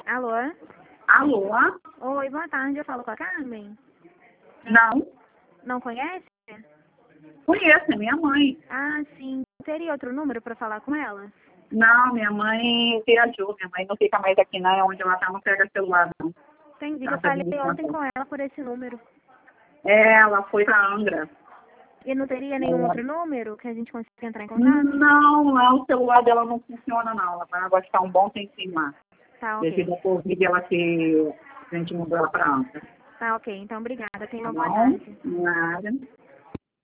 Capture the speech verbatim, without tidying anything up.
Alô? Alô? Oi, boa tarde. Eu falo com a Carmen? Não. Não conhece? Conheço, é minha mãe. Ah, sim. Teria outro número para falar com ela? Não, minha mãe viajou. Minha mãe não fica mais aqui, não. É onde ela tá, não pega celular, não. Entendi. Ela Eu tá falei visitando. ontem com ela por esse número. É, ela foi pra Angra. E não teria nenhum É. outro número que a gente consiga entrar em contato? Não, não, o celular dela não funciona, não. Ela vai agora ficar um bom tempinho lá. Tá, ok. Devido ao Covid, ela que a gente mudou ela pra Angra. Tá, ok. Então, obrigada. Tenha Tá uma boa bom? tarde. Nada.